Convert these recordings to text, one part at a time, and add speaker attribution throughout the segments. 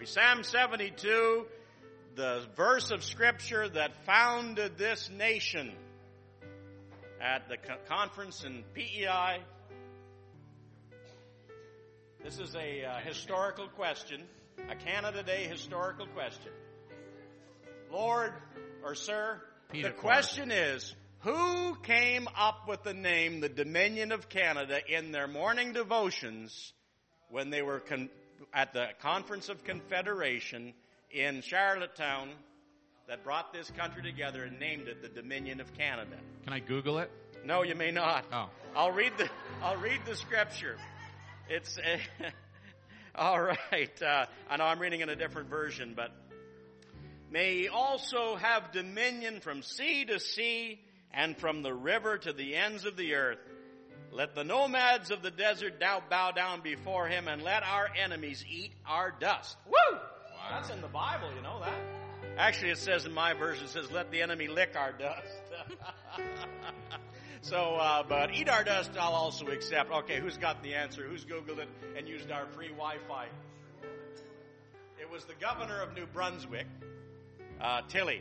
Speaker 1: Psalm 72, the verse of Scripture that founded this nation at the conference in PEI. This is a historical question, a Canada Day historical question. Lord, or sir,
Speaker 2: Peter
Speaker 1: the question is, who came up with the name, the Dominion of Canada, in their morning devotions when they were at the Conference of Confederation in Charlottetown that brought this country together and named it the Dominion of Canada?
Speaker 2: Can I Google it?
Speaker 1: No, you may not.
Speaker 2: Oh.
Speaker 1: I'll read the scripture. It's all right. I know I'm reading in a different version, but may he also have dominion from sea to sea and from the river to the ends of the earth. Let the nomads of the desert bow down before him, and let our enemies eat our dust. Woo! Wow. That's in the Bible, you know that? Actually, it says in my version, it says, let the enemy lick our dust. So, but eat our dust I'll also accept. Okay, who's got the answer? Who's Googled it and used our free Wi-Fi? It was the governor of New Brunswick, Tilley,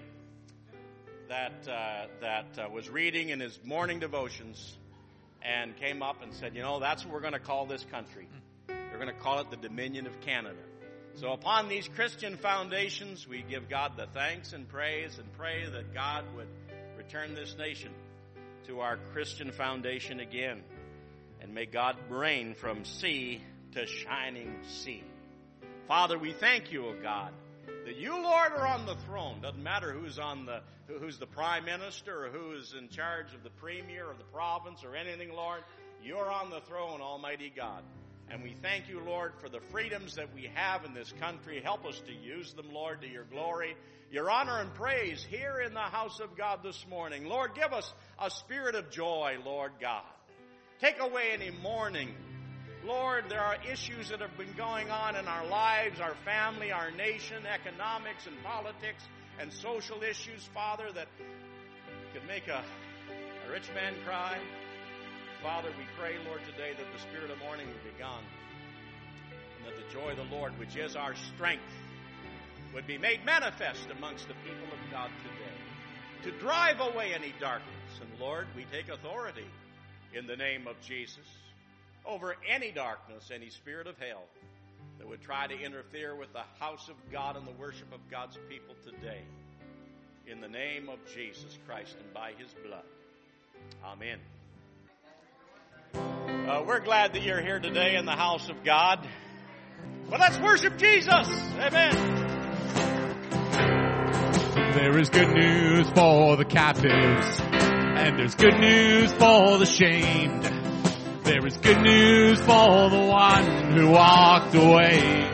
Speaker 1: that was reading in his morning devotions and came up and said, you know, that's what we're going to call this country. We're going to call it the Dominion of Canada. So upon these Christian foundations, we give God the thanks and praise and pray that God would return this nation to our Christian foundation again. And may God reign from sea to shining sea. Father, we thank you, O God, that you, Lord, are on the throne. Doesn't matter who's the prime minister or who is in charge of the premier or the province or anything, Lord. You're on the throne, Almighty God. And we thank you, Lord, for the freedoms that we have in this country. Help us to use them, Lord, to your glory, your honor and praise here in the house of God this morning. Lord, give us a spirit of joy, Lord God. Take away any mourning. Lord, there are issues that have been going on in our lives, our family, our nation, economics and politics and social issues, Father, that could make a rich man cry. Father, we pray, Lord, today that the spirit of mourning would be gone and that the joy of the Lord, which is our strength, would be made manifest amongst the people of God today to drive away any darkness. And Lord, we take authority in the name of Jesus over any darkness, any spirit of hell that would try to interfere with the house of God and the worship of God's people today. In the name of Jesus Christ and by his blood. Amen. We're glad that you're here today in the house of God. Well, let's worship Jesus. Amen.
Speaker 2: There is good news for the captives, and there's good news for the shamed. There is good news for the one who walked away.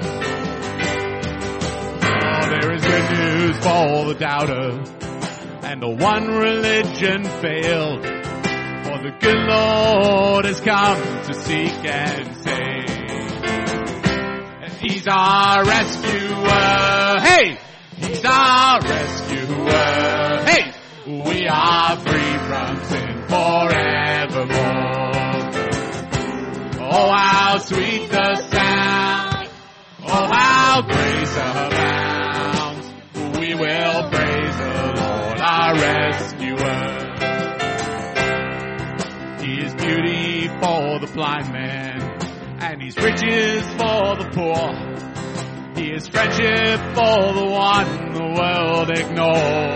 Speaker 2: Oh, there is good news for the doubter, and the one religion failed. For the good Lord has come to seek and save. And he's our rescuer. Hey! He's our rescuer. Hey! We are free from sin forevermore. Oh, how sweet the sound. Oh, how grace abounds. We will praise the Lord, our rescuer. He is beauty for the blind man, and he's riches for the poor. He is friendship for the one the world ignores.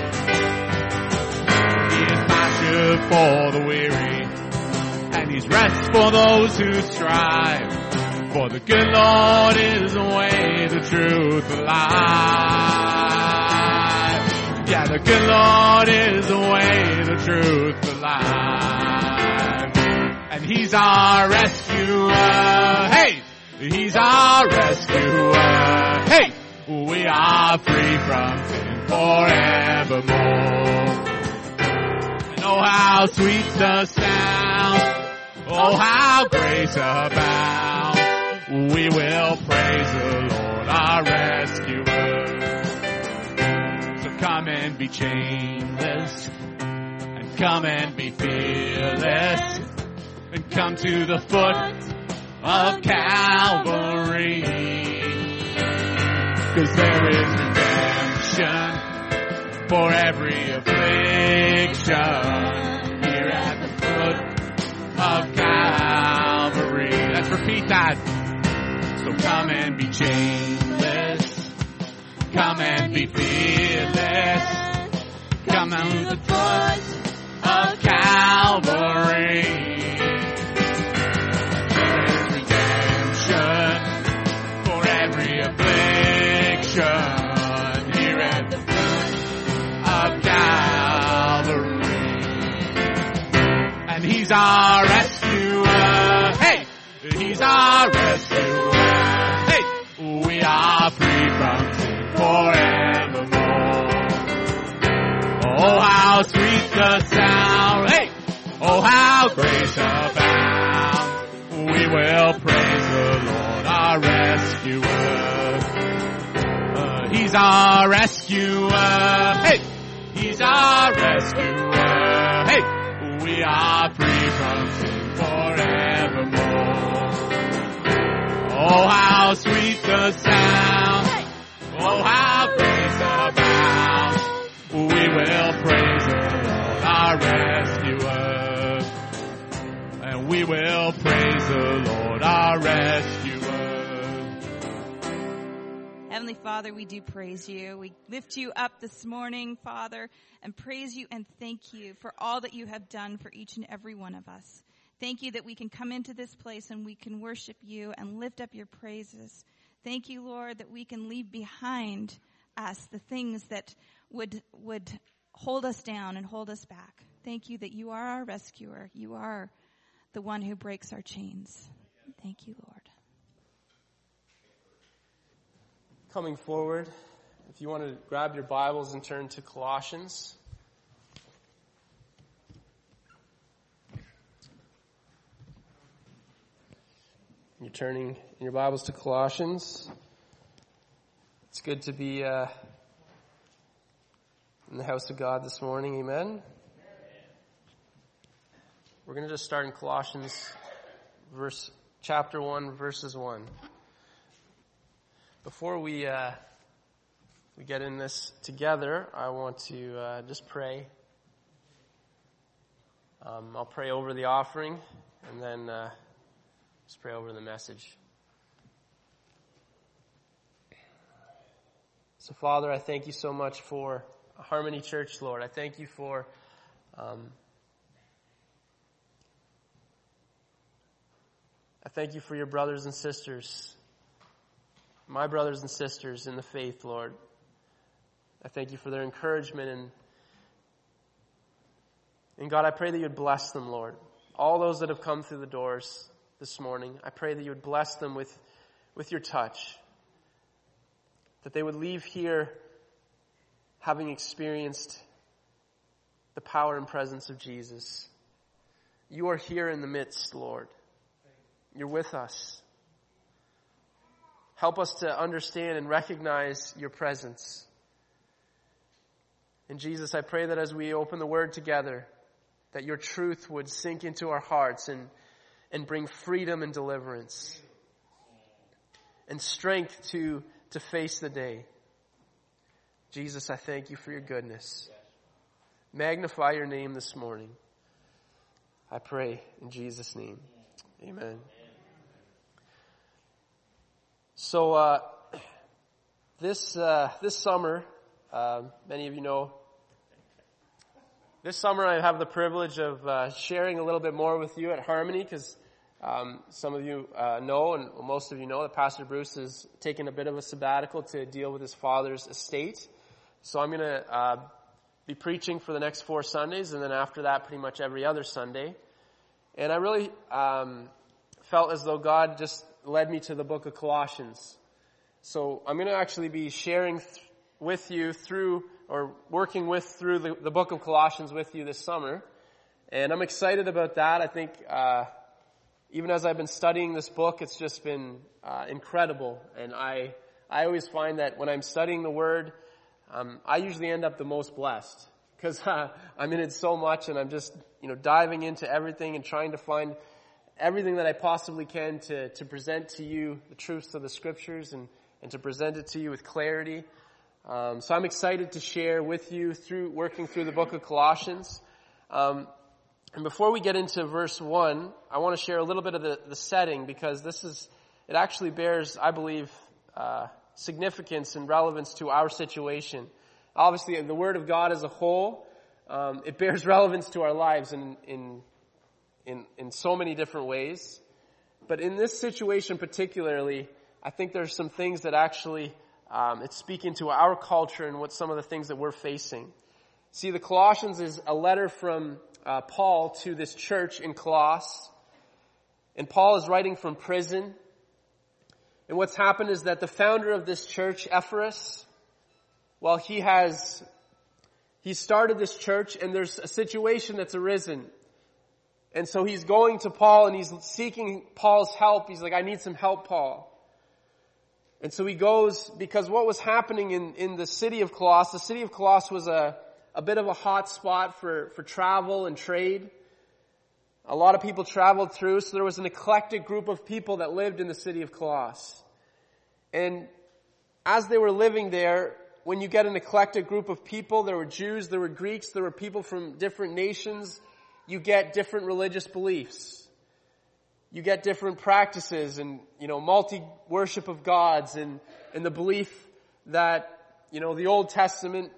Speaker 2: He is pasture for the weary, and he's rest for those who strive. For the good Lord is the way, the truth, the life. Yeah, the good Lord is the way, the truth, the life. And he's our rescuer. Hey! He's our rescuer. Hey! We are free from sin forevermore. And oh, how sweet the sound. Oh, how grace abounds. We will praise the Lord, our rescuer. So come and be chainless, and come and be fearless, and come to the foot of Calvary. 'cause there is redemption for every affliction here at the foot of Calvary. Let's repeat that. So come and be chainless. Come and be fearless. Come on to the foot of Calvary. There is redemption for every affliction here at the foot of Calvary. And He's our rescuer. Hey! He's our rescuer. Hey! We are free from sin forevermore. Oh, how sweet the sound. Hey! Oh, how grace abound. We will praise the Lord, our rescuer. He's our rescuer. Hey! He's our rescuer. Hey! We are free from sin forevermore. Oh, how sweet the sound. Oh, how grace abound. We will praise the Lord, our rescuer. And we will praise the Lord, our rescuer.
Speaker 3: Heavenly Father, we do praise you. We lift you up this morning, Father, and praise you and thank you for all that you have done for each and every one of us. Thank you that we can come into this place and we can worship you and lift up your praises. Thank you, Lord, that we can leave behind us the things that would hold us down and hold us back. Thank you that you are our rescuer. You are the one who breaks our chains. Thank you, Lord.
Speaker 4: Coming forward, if you want to grab your Bibles and turn to Colossians. You're turning your Bibles to Colossians. It's good to be in the house of God this morning. Amen. We're going to just start in Colossians chapter 1, verses 1. Before we get in this together, I want to just pray. I'll pray over the offering and then just pray over the message. So, Father, I thank you so much for Harmony Church, Lord. I thank you for your brothers and sisters, my brothers and sisters in the faith, Lord. I thank you for their encouragement. And God, I pray that you would bless them, Lord. All those that have come through the doors this morning, I pray that you would bless them with your touch. That they would leave here having experienced the power and presence of Jesus. You are here in the midst, Lord. You're with us. Help us to understand and recognize your presence. And Jesus, I pray that as we open the Word together, that your truth would sink into our hearts and bring freedom and deliverance and strength to face the day. Jesus, I thank you for your goodness. Magnify your name this morning. I pray in Jesus' name. Amen. So this summer, many of you know, this summer I have the privilege of sharing a little bit more with you at Harmony, because some of you know, and most of you know, that Pastor Bruce has taken a bit of a sabbatical to deal with his father's estate. So I'm going to be preaching for the next 4 Sundays, and then after that, pretty much every other Sunday. And I really felt as though God just led me to the book of Colossians. So I'm going to actually be sharing with you through, or working through the book of Colossians with you this summer. And I'm excited about that. I think even as I've been studying this book, it's just been incredible. And I always find that when I'm studying the Word, I usually end up the most blessed, because I'm in it so much, and I'm just diving into everything and trying to find everything that I possibly can to present to you the truths of the Scriptures and and to present it to you with clarity. So I'm excited to share with you working through the book of Colossians. And before we get into verse 1, I want to share a little bit of the setting, because it actually bears, I believe, significance and relevance to our situation. Obviously, the Word of God as a whole, it bears relevance to our lives in so many different ways. But in this situation particularly, I think there's some things that actually it's speaking to our culture and what some of the things that we're facing. See, the Colossians is a letter from Paul to this church in Colossus. And Paul is writing from prison. And what's happened is that the founder of this church, Epaphras, well, he started this church, and there's a situation that's arisen. And so he's going to Paul and he's seeking Paul's help. He's like, I need some help, Paul. And so he goes, because what was happening in the city of Colossus, the city of Colossus was a bit of a hot spot for travel and trade. A lot of people traveled through, so there was an eclectic group of people that lived in the city of Colossus. And as they were living there, when you get an eclectic group of people, there were Jews, there were Greeks, there were people from different nations, you get different religious beliefs. You get different practices and, multi-worship of gods and the belief that, the Old Testament,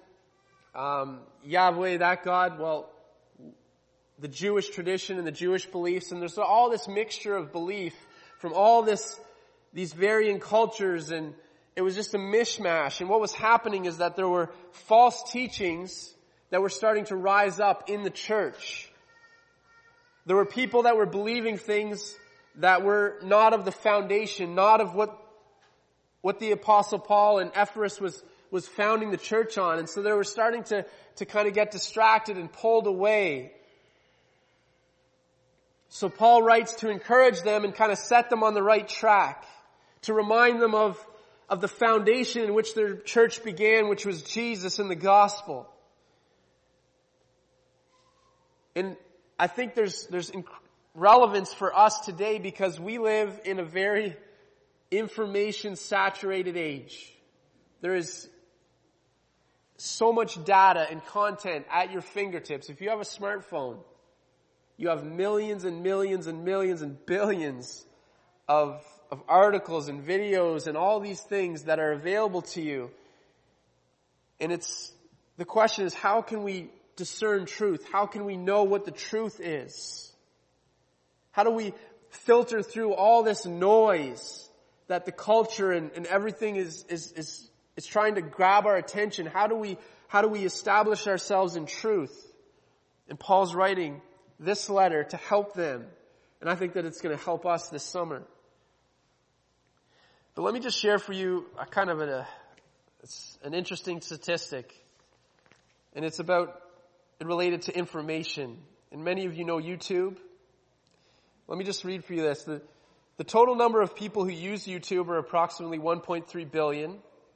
Speaker 4: Yahweh, that God, well, the Jewish tradition and the Jewish beliefs, and there's all this mixture of belief from all these varying cultures, and it was just a mishmash. And what was happening is that there were false teachings that were starting to rise up in the church. There were people that were believing things that were not of the foundation, not of what the Apostle Paul and Epaphras was founding the church on. And so they were starting to kind of get distracted and pulled away. So Paul writes to encourage them and kind of set them on the right track, to remind them of the foundation in which their church began, which was Jesus and the gospel. And I think there's relevance for us today because we live in a very information-saturated age. There is so much data and content at your fingertips. If you have a smartphone, you have millions and millions and millions and billions of articles and videos and all these things that are available to you. And the question is, how can we discern truth? How can we know what the truth is? How do we filter through all this noise that the culture and everything is trying to grab our attention? How do we establish ourselves in truth? And Paul's writing this letter to help them. And I think that it's going to help us this summer. But let me just share for you it's an interesting statistic. And it's related to information. And many of you know YouTube. Let me just read for you this. The total number of people who use YouTube are approximately 1.3 billion.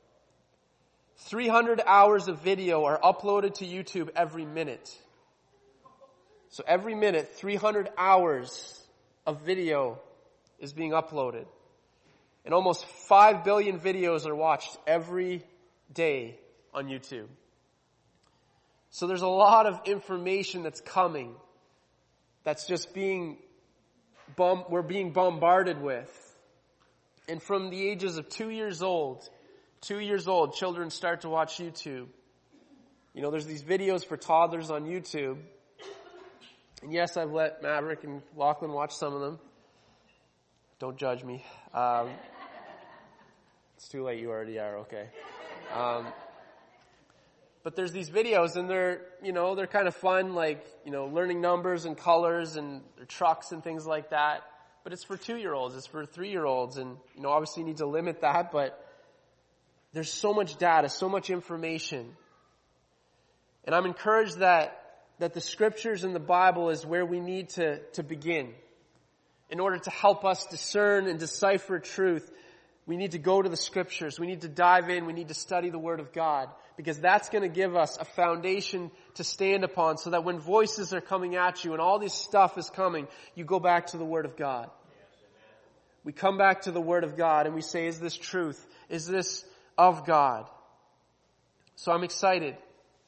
Speaker 4: 300 hours of video are uploaded to YouTube every minute. So every minute, 300 hours of video is being uploaded. And almost 5 billion videos are watched every day on YouTube. So there's a lot of information that's coming that's just we're being bombarded with. And from the ages of 2 years old, children start to watch YouTube. There's these videos for toddlers on YouTube. And yes, I've let Maverick and Lachlan watch some of them. Don't judge me. It's too late, you already are, okay. But there's these videos and they're kind of fun, like, learning numbers and colors and trucks and things like that. But it's for 2-year-olds, it's for 3-year-olds, and, obviously you need to limit that, but there's so much data, so much information. And I'm encouraged that the scriptures in the Bible is where we need to begin. In order to help us discern and decipher truth, we need to go to the scriptures. We need to dive in. We need to study the Word of God, because that's going to give us a foundation to stand upon so that when voices are coming at you and all this stuff is coming, you go back to the Word of God. We come back to the Word of God and we say, is this truth? is this of God. So I'm excited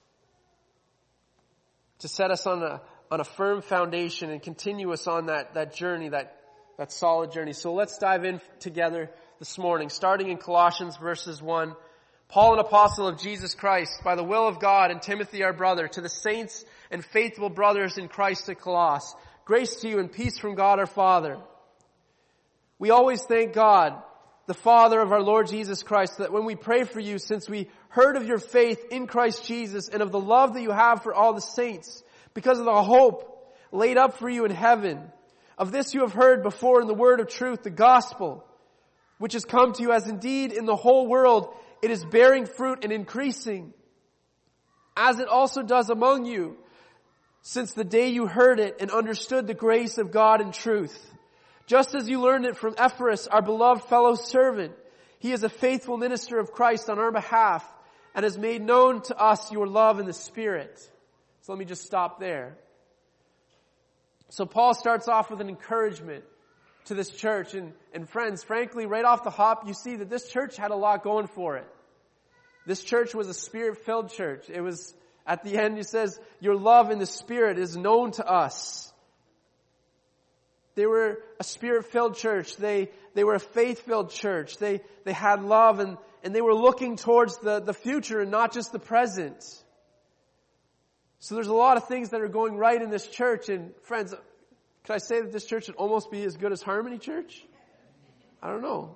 Speaker 4: to set us on a firm foundation and continue us on that journey, that solid journey. So let's dive in together this morning, starting in Colossians verses 1. Paul, an apostle of Jesus Christ, by the will of God, and Timothy our brother, to the saints and faithful brothers in Christ at Colossus, grace to you and peace from God our Father. We always thank God, the Father of our Lord Jesus Christ, that when we pray for you, since we heard of your faith in Christ Jesus and of the love that you have for all the saints, because of the hope laid up for you in heaven, of this you have heard before in the word of truth, the gospel, which has come to you, as indeed in the whole world it is bearing fruit and increasing, as it also does among you, since the day you heard it and understood the grace of God in truth. Just as you learned it from Epaphras, our beloved fellow servant, he is a faithful minister of Christ on our behalf and has made known to us your love in the Spirit. So let me just stop there. So Paul starts off with an encouragement to this church. And friends, frankly, right off the hop, you see that this church had a lot going for it. This church was a Spirit-filled church. It was, at the end, he says, your love in the Spirit is known to us. They were a Spirit-filled church. They were a faith-filled church. They had love and they were looking towards the future and not just the present. So there's a lot of things that are going right in this church. And friends, could I say that this church should almost be as good as Harmony Church? I don't know.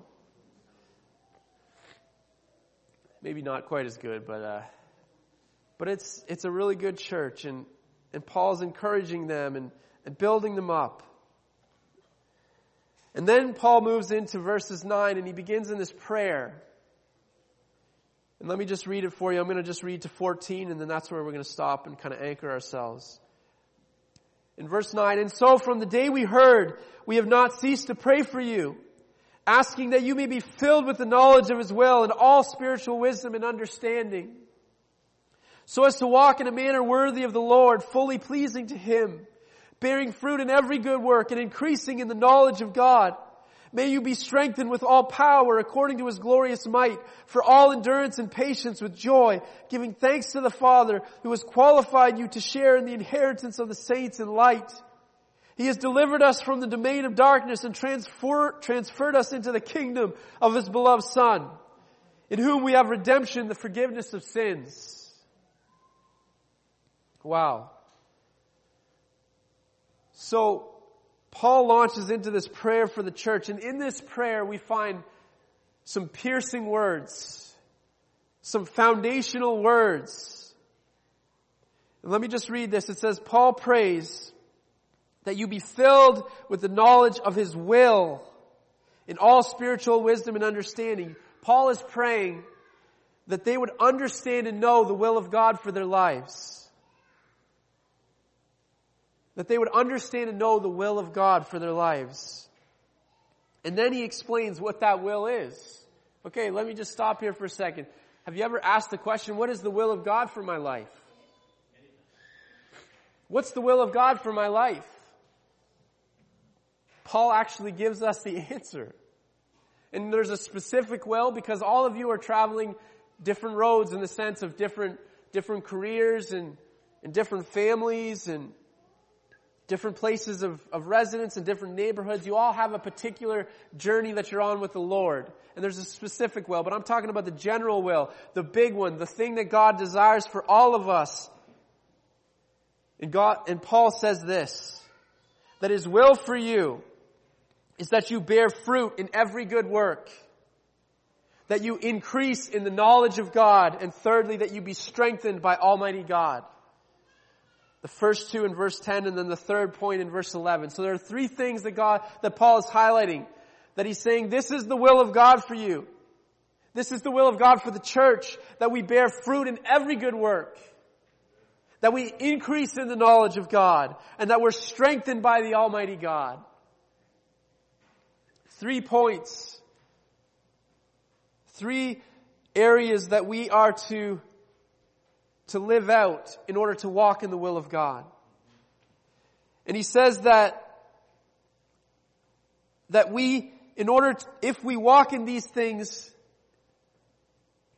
Speaker 4: Maybe not quite as good, but it's a really good church, and Paul's encouraging them and building them up. And then Paul moves into verses 9 and he begins in this prayer. And let me just read it for you. I'm going to just read to 14 and then that's where we're going to stop and kind of anchor ourselves. In verse 9, and so from the day we heard, we have not ceased to pray for you, asking that you may be filled with the knowledge of His will and all spiritual wisdom and understanding, so as to walk in a manner worthy of the Lord, fully pleasing to Him, bearing fruit in every good work and increasing in the knowledge of God. May you be strengthened with all power according to His glorious might, for all endurance and patience with joy, giving thanks to the Father who has qualified you to share in the inheritance of the saints in light. He has delivered us from the domain of darkness and transferred us into the kingdom of His beloved Son, in whom we have redemption, the forgiveness of sins. Wow. So, Paul launches into this prayer for the church, and in this prayer we find some piercing words, some foundational words. And let me just read this. It says, Paul prays that you be filled with the knowledge of His will in all spiritual wisdom and understanding. Paul is praying that they would understand and know the will of God for their lives. That they would understand and know the will of God for their lives. And then he explains what that will is. Okay, let me just stop here for a second. Have you ever asked the question, what is the will of God for my life? What's the will of God for my life? Paul actually gives us the answer. And there's a specific will because all of you are traveling different roads in the sense of different careers and different families and different places of residence and different neighborhoods. You all have a particular journey that you're on with the Lord. And there's a specific will, but I'm talking about the general will, the big one, the thing that God desires for all of us. And Paul says this, that His will for you is that you bear fruit in every good work, that you increase in the knowledge of God, and thirdly, that you be strengthened by Almighty God. The first two in verse 10 and then the third point in verse 11. So there are three things that Paul is highlighting. That he's saying, this is the will of God for you. This is the will of God for the church. That we bear fruit in every good work. That we increase in the knowledge of God. And that we're strengthened by the Almighty God. 3 points. 3 areas that we are to live out in order to walk in the will of God. And he says that we, if we walk in these things,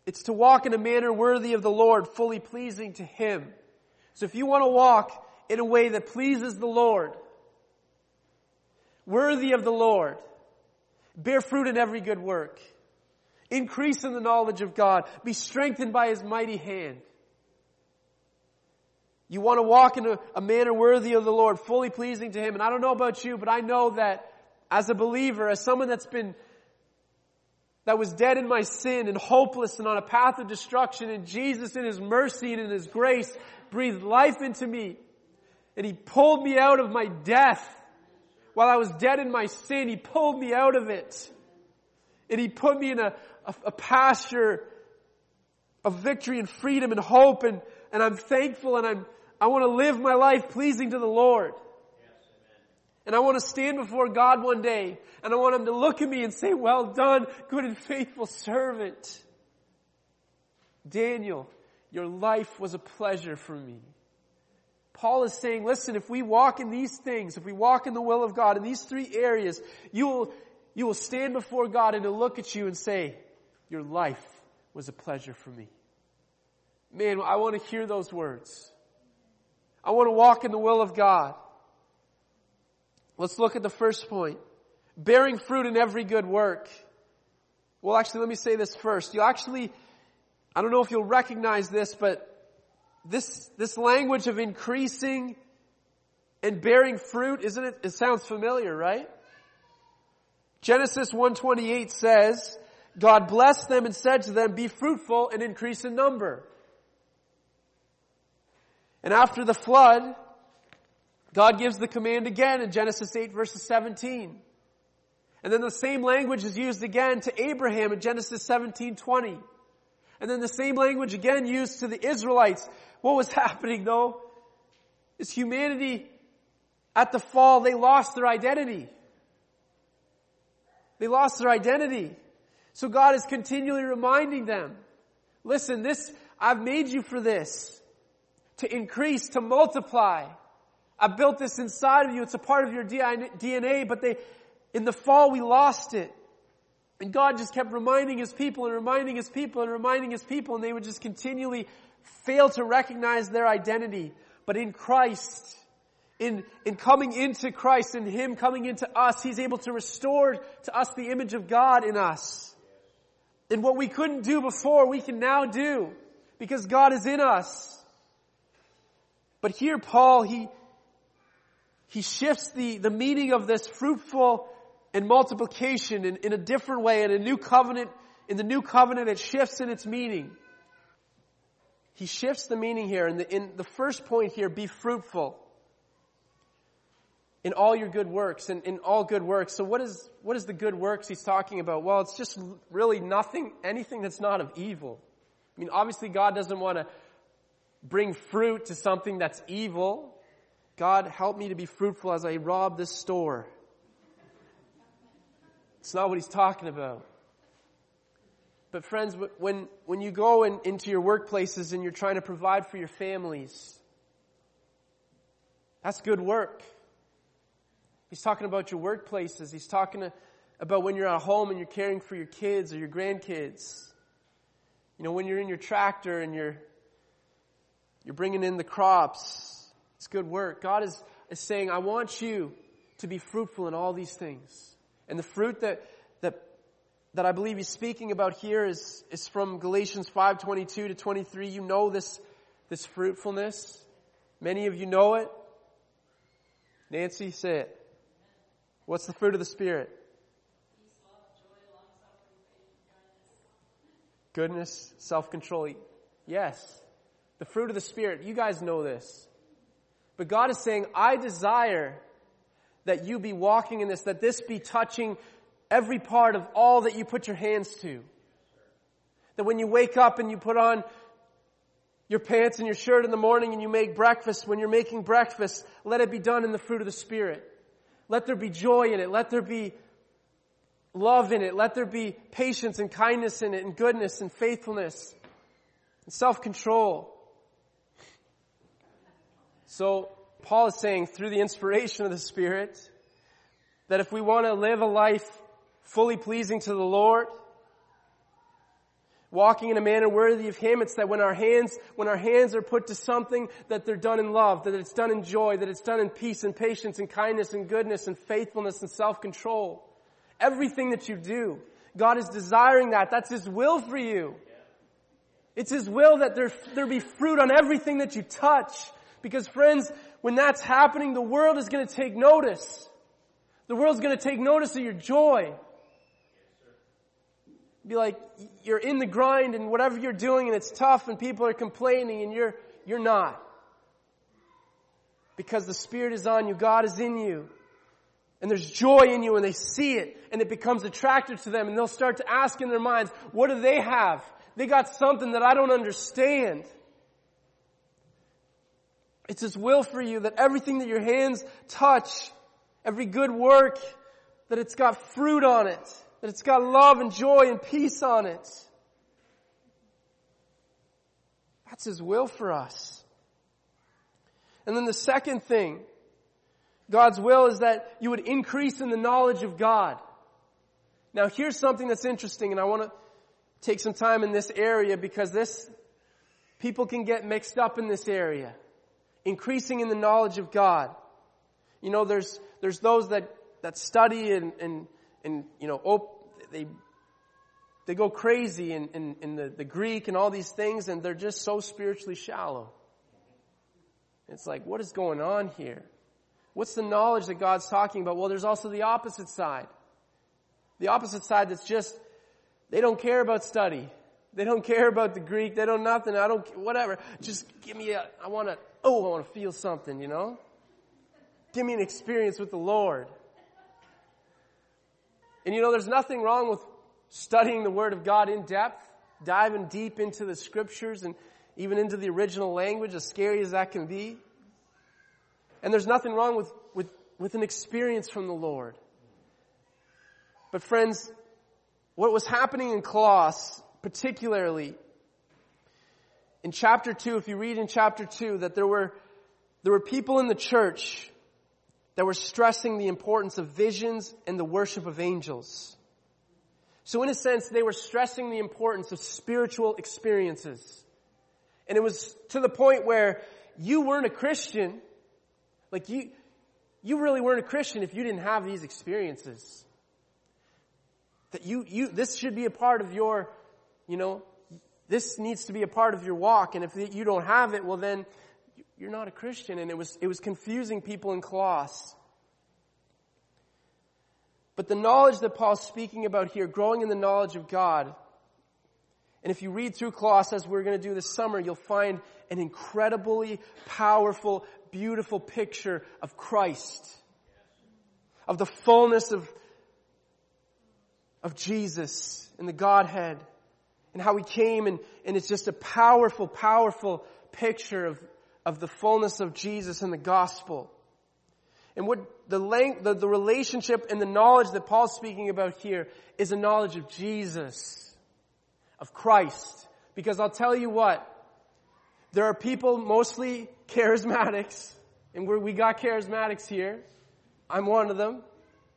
Speaker 4: It's to walk in a manner worthy of the Lord, fully pleasing to Him. So if you want to walk in a way that pleases the Lord, worthy of the Lord, bear fruit in every good work, increase in the knowledge of God, be strengthened by His mighty hand. You want to walk in a manner worthy of the Lord, fully pleasing to Him. And I don't know about you, but I know that as a believer, as someone that was dead in my sin and hopeless and on a path of destruction, and Jesus in His mercy and in His grace breathed life into me. And He pulled me out of my death. While I was dead in my sin, He pulled me out of it. And He put me in a pasture of victory and freedom and hope. And I'm thankful, and I want to live my life pleasing to the Lord. And I want to stand before God one day, and I want Him to look at me and say, well done, good and faithful servant. Daniel, your life was a pleasure for me. Paul is saying, listen, if we walk in these things, if we walk in the will of God in these three areas, you will stand before God and He'll look at you and say, your life was a pleasure for me. Man, I want to hear those words. I want to walk in the will of God. Let's look at the first point. Bearing fruit in every good work. Well, actually, let me say this first. I don't know if you'll recognize this, but this language of increasing and bearing fruit, isn't it? It sounds familiar, right? Genesis 1:28 says, God blessed them and said to them, be fruitful and increase in number. And after the flood, God gives the command again in Genesis 8 verses 17. And then the same language is used again to Abraham in Genesis 17:20. And then the same language again used to the Israelites. What was happening though is humanity at the fall, they lost their identity. They lost their identity. So God is continually reminding them, listen, I've made you for this. To increase, to multiply. I built this inside of you. It's a part of your DNA, but in the fall we lost it. And God just kept reminding His people and reminding His people and reminding His people, and they would just continually fail to recognize their identity. But in Christ, in coming into Christ and Him coming into us, He's able to restore to us the image of God in us. And what we couldn't do before, we can now do, because God is in us. But here Paul, he shifts the meaning of this fruitful and multiplication in a different way. In the new covenant, it shifts in its meaning. He shifts the meaning here. In the first point here, be fruitful in all your good works, and in all good works. So what is the good works he's talking about? Well, it's just really anything that's not of evil. I mean, obviously God doesn't want to bring fruit to something that's evil. God, help me to be fruitful as I rob this store. It's not what he's talking about. But friends, when you go into your workplaces and you're trying to provide for your families, that's good work. He's talking about your workplaces. He's talking about when you're at home and you're caring for your kids or your grandkids. You know, when you're in your tractor and you're bringing in the crops. It's good work. God is saying, I want you to be fruitful in all these things. And the fruit that I believe he's speaking about here is from Galatians 5:22 to 23. You know this fruitfulness. Many of you know it. Nancy, say it. What's the fruit of the Spirit?
Speaker 5: Peace, love, joy, long-suffering, patience, kindness.
Speaker 4: Goodness, self-control. Yes. The fruit of the Spirit. You guys know this. But God is saying, I desire that you be walking in this, that this be touching every part of all that you put your hands to. That when you wake up and you put on your pants and your shirt in the morning and you make breakfast, when you're making breakfast, let it be done in the fruit of the Spirit. Let there be joy in it. Let there be love in it. Let there be patience and kindness in it, and goodness and faithfulness and self-control. So Paul is saying, through the inspiration of the Spirit, that if we want to live a life fully pleasing to the Lord, walking in a manner worthy of Him. It's that when our hands are put to something, that they're done in love, that it's done in joy, that it's done in peace and patience and kindness and goodness and faithfulness and self-control. Everything that you do, God is desiring that. That's His will for you. It's His will that there be fruit on everything that you touch. Because friends, when that's happening, the world is going to take notice. The world's going to take notice of your joy. Be like, you're in the grind and whatever you're doing and it's tough and people are complaining and you're not. Because the Spirit is on you, God is in you. And there's joy in you and they see it and it becomes attractive to them and they'll start to ask in their minds, what do they have? They got something that I don't understand. It's His will for you that everything that your hands touch, every good work, that it's got fruit on it. That it's got love and joy and peace on it. That's His will for us. And then the second thing, God's will is that you would increase in the knowledge of God. Now here's something that's interesting, and I want to take some time in this area because people can get mixed up in this area. Increasing in the knowledge of God. You know, there's those that study and you know, they go crazy in the Greek and all these things, and they're just so spiritually shallow. It's like, what is going on here? What's the knowledge that God's talking about? Well, there's also the opposite side. The opposite side that's just, they don't care about study. They don't care about the Greek. They don't nothing. I don't, whatever. Just give me I want to feel something, you know? Give me an experience with the Lord. And you know, there's nothing wrong with studying the Word of God in depth, diving deep into the Scriptures and even into the original language, as scary as that can be. And there's nothing wrong with an experience from the Lord. But friends, what was happening in Colossus, particularly in chapter 2, if you read in chapter 2, that there were people in the church that were stressing the importance of visions and the worship of angels. So in a sense, they were stressing the importance of spiritual experiences. And it was to the point where you weren't a Christian, like you really weren't a Christian if you didn't have these experiences. That this should be a part of your, you know, this needs to be a part of your walk. And if you don't have it, well then, you're not a Christian. And it was confusing people in Colossus. But the knowledge that Paul's speaking about here, growing in the knowledge of God, and if you read through Colossus, as we're going to do this summer, you'll find an incredibly powerful, beautiful picture of Christ. Of the fullness of Jesus and the Godhead. And how He came and it's just a powerful, powerful picture of the fullness of Jesus and the gospel. And what the relationship and the knowledge that Paul's speaking about here is a knowledge of Jesus, of Christ. Because I'll tell you what, there are people, mostly charismatics, and we got charismatics here. I'm one of them.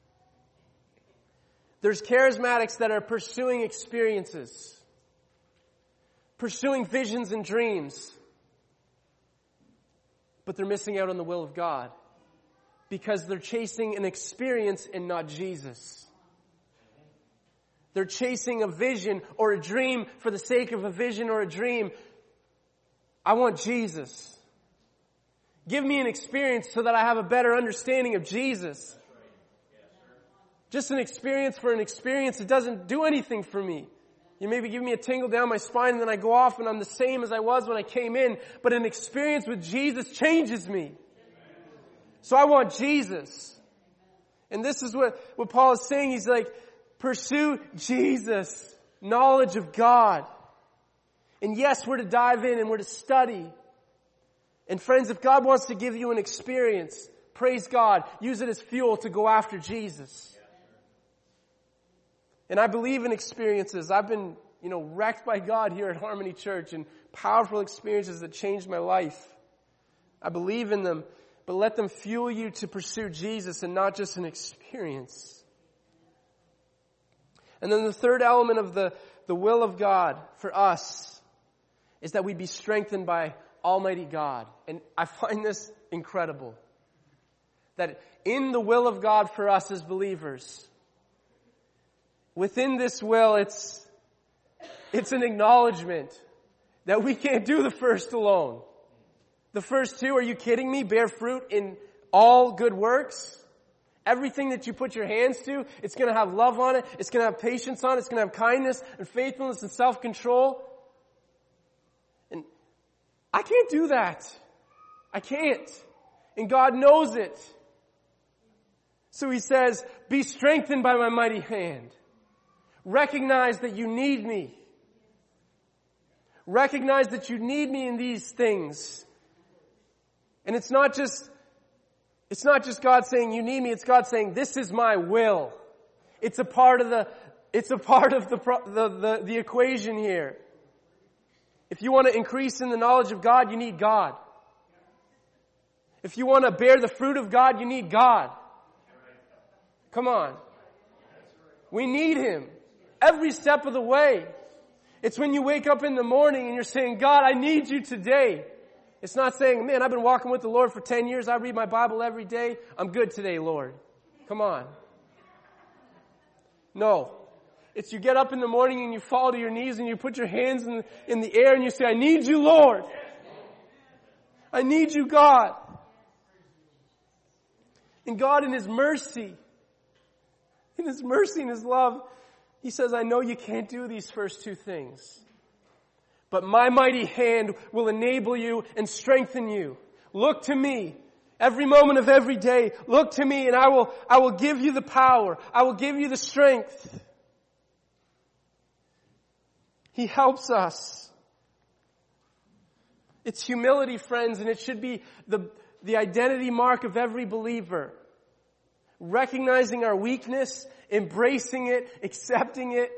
Speaker 4: There's charismatics that are pursuing experiences, pursuing visions and dreams. But they're missing out on the will of God because they're chasing an experience and not Jesus. They're chasing a vision or a dream for the sake of a vision or a dream. I want Jesus. Give me an experience so that I have a better understanding of Jesus. Just an experience for an experience, it doesn't do anything for me. You maybe give me a tingle down my spine and then I go off and I'm the same as I was when I came in. But an experience with Jesus changes me. So I want Jesus. And this is what Paul is saying. He's like, pursue Jesus. Knowledge of God. And yes, we're to dive in and we're to study. And friends, if God wants to give you an experience, praise God. Use it as fuel to go after Jesus. And I believe in experiences. I've been, wrecked by God here at Harmony Church and powerful experiences that changed my life. I believe in them, but let them fuel you to pursue Jesus and not just an experience. And then the third element of the will of God for us is that we be strengthened by Almighty God. And I find this incredible. That in the will of God for us as believers, within this will, it's an acknowledgement that we can't do the first alone. The first two, are you kidding me? Bear fruit in all good works. Everything that you put your hands to, it's going to have love on it. It's going to have patience on it. It's going to have kindness and faithfulness and self-control. And I can't do that. I can't. And God knows it. So He says, be strengthened by my mighty hand. Recognize that you need me. Recognize that you need me in these things. And it's not just God saying you need me, it's God saying this is my will. It's a part of the equation here. If you want to increase in the knowledge of God, you need God. If you want to bear the fruit of God, you need God. Come on. We need Him every step of the way. It's when you wake up in the morning and you're saying, God, I need you today. It's not saying, man, I've been walking with the Lord for 10 years. I read my Bible every day. I'm good today, Lord. Come on. No. It's you get up in the morning and you fall to your knees and you put your hands in the air and you say, I need you, Lord. I need you, God. And God in His mercy and His love, He says, I know you can't do these first two things, but my mighty hand will enable you and strengthen you. Look to me every moment of every day. Look to me and I will give you the power. I will give you the strength. He helps us. It's humility, friends, and it should be the identity mark of every believer. Recognizing our weakness, embracing it, accepting it.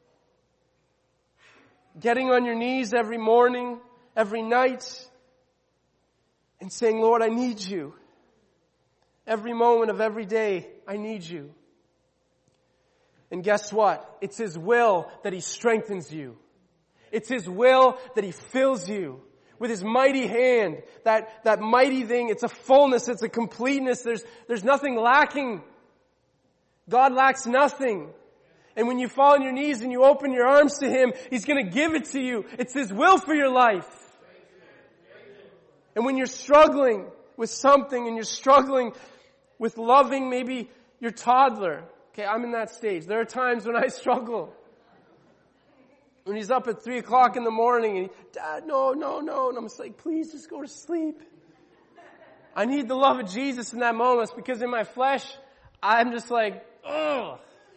Speaker 4: Getting on your knees every morning, every night, and saying, Lord, I need you. Every moment of every day, I need you. And guess what? It's His will that He strengthens you. It's His will that He fills you with His mighty hand. That mighty thing, it's a fullness, it's a completeness. There's nothing lacking. God lacks nothing. And when you fall on your knees and you open your arms to Him, He's going to give it to you. It's His will for your life. And when you're struggling with something and you're struggling with loving maybe your toddler. Okay, I'm in that stage. There are times when I struggle. When he's up at 3 o'clock in the morning and Dad, no. And I'm just like, please just go to sleep. I need the love of Jesus in that moment because in my flesh, I'm just like, ugh.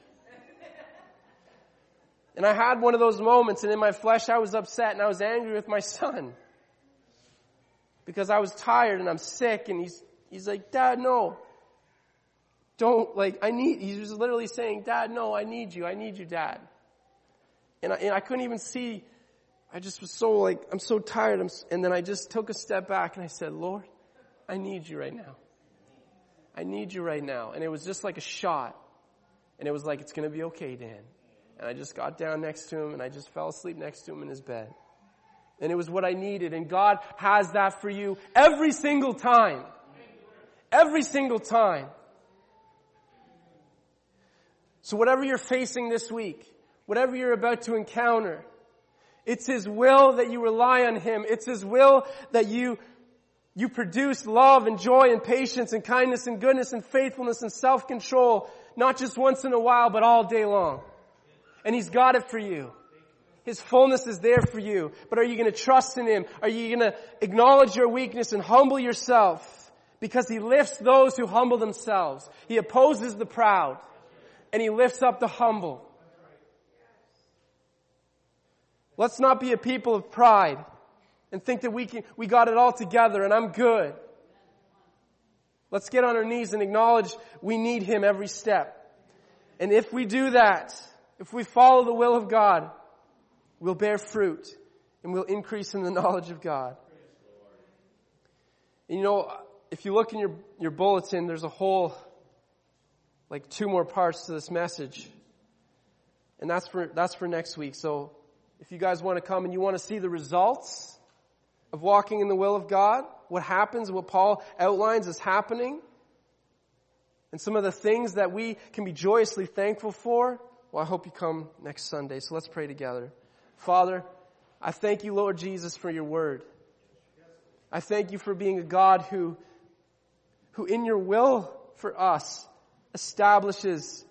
Speaker 4: And I had one of those moments, and in my flesh I was upset and I was angry with my son. Because I was tired and I'm sick, and he's like, Dad, no. Don't, he was literally saying, Dad, no, I need you, Dad. And I couldn't even see, I just was so I'm so tired, and then I just took a step back and I said, Lord, I need you right now. I need you right now. And it was just like a shot. And it was like, it's going to be okay, Dan. And I just got down next to him and I just fell asleep next to him in his bed. And it was what I needed. And God has that for you every single time. Every single time. So whatever you're facing this week, whatever you're about to encounter, it's His will that you rely on Him. It's His will that you produce love and joy and patience and kindness and goodness and faithfulness and self-control, not just once in a while, but all day long. And He's got it for you. His fullness is there for you. But are you going to trust in Him? Are you going to acknowledge your weakness and humble yourself? Because He lifts those who humble themselves. He opposes the proud. And He lifts up the humble. Let's not be a people of pride and think that we got it all together and I'm good. Let's get on our knees and acknowledge we need Him every step. And if we do that, if we follow the will of God, we'll bear fruit and we'll increase in the knowledge of God. And if you look in your bulletin, there's a whole, 2 more parts to this message. And that's for next week. So if you guys want to come and you want to see the results of walking in the will of God, what happens, what Paul outlines is happening, and some of the things that we can be joyously thankful for, well, I hope you come next Sunday. So let's pray together. Father, I thank you, Lord Jesus, for your word. I thank you for being a God who in your will for us establishes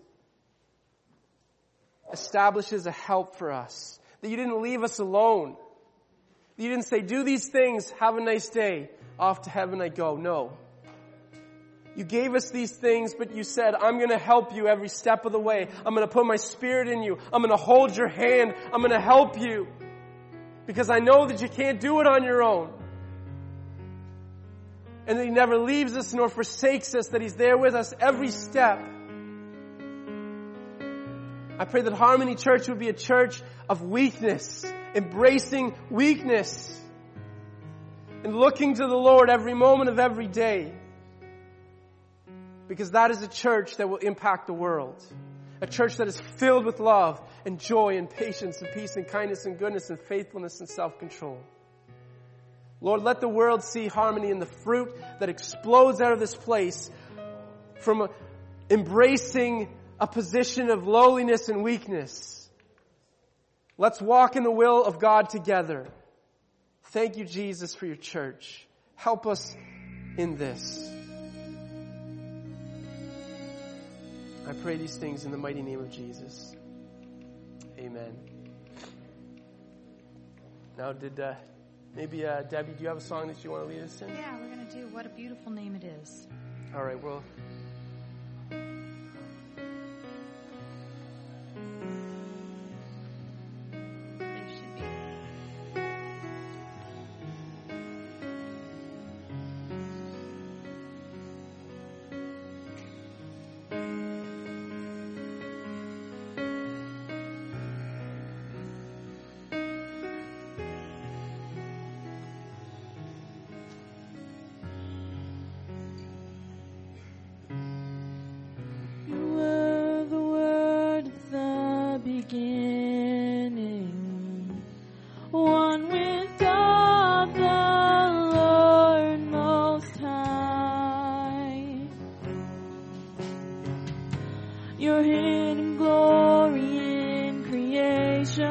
Speaker 4: a help for us. That you didn't leave us alone. That you didn't say, do these things, have a nice day, off to heaven I go. No. You gave us these things, but you said, I'm going to help you every step of the way. I'm going to put my Spirit in you. I'm going to hold your hand. I'm going to help you. Because I know that you can't do it on your own. And that He never leaves us nor forsakes us, that He's there with us every step. I pray that Harmony Church would be a church of weakness, embracing weakness, and looking to the Lord every moment of every day. Because that is a church that will impact the world. A church that is filled with love and joy and patience and peace and kindness and goodness and faithfulness and self-control. Lord, let the world see Harmony in the fruit that explodes out of this place from embracing a position of lowliness and weakness. Let's walk in the will of God together. Thank you, Jesus, for your church. Help us in this. I pray these things in the mighty name of Jesus. Amen. Now, maybe Debbie, do you have a song that you want to lead us in?
Speaker 6: Yeah, we're going to do What a Beautiful Name It Is.
Speaker 4: All right, well.
Speaker 6: They should be.
Speaker 5: Beginning, one with God the Lord Most High. Your hidden glory in creation,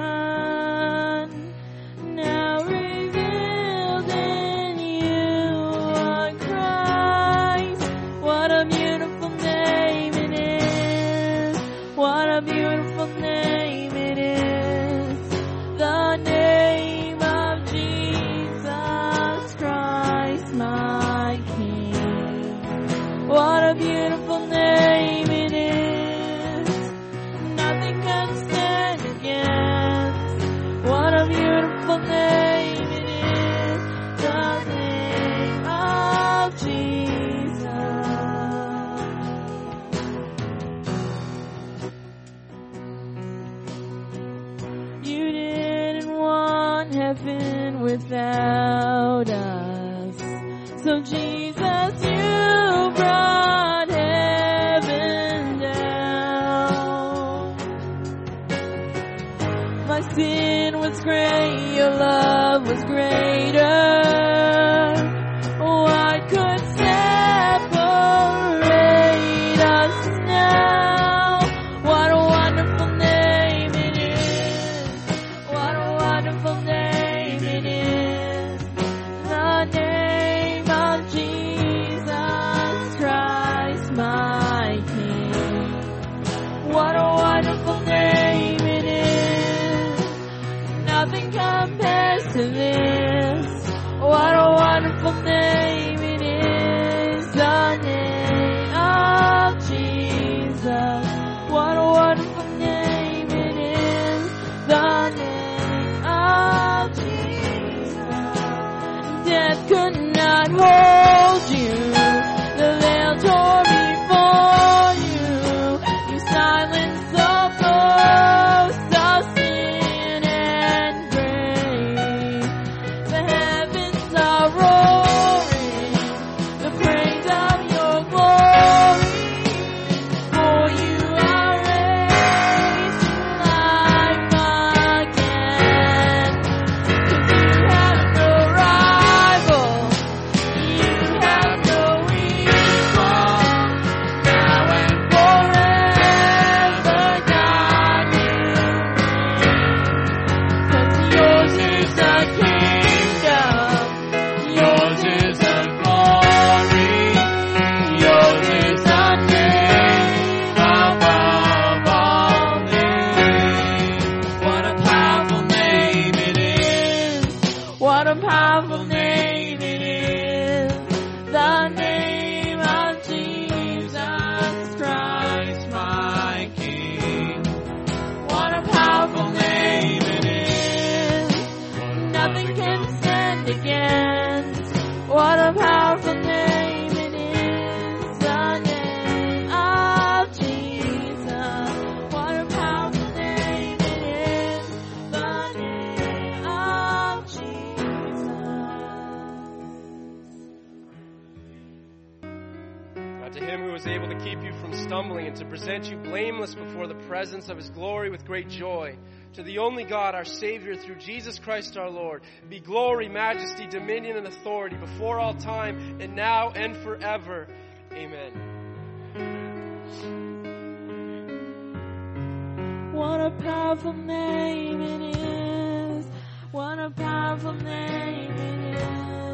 Speaker 5: now revealed in you are Christ. What a beautiful name it is. What a beautiful name. What a beautiful name it is. Nothing can stand against. What a beautiful name it is. The name of Jesus. You didn't want heaven without us. So Jesus, you brought heaven down. My sin was great, your love was greater. What could separate us now? What a wonderful name it is. What a wonderful name it is. The name of Jesus Christ, my King. What a wonderful name it is. Nothing compares to this. What a wonderful name it is. The name of Jesus. What a wonderful name it is. The name of Jesus. Death could not hold you. The veil tore before you. You silenced the ghost of sin and grave. What a powerful name it is. The name of Jesus Christ, my King. What a powerful name it is. Nothing can stand against. What a powerful name it is. The name of Jesus. What a powerful name it is. The name of Jesus.
Speaker 4: Now to him who is able to keep you from stumbling and to present you blameless before the presence of his glory with great joy, to the only God, our Savior, through Jesus Christ our Lord, be glory, majesty, dominion, and authority before all time, and now and forever. Amen.
Speaker 5: What a powerful name it is. What a powerful name it is.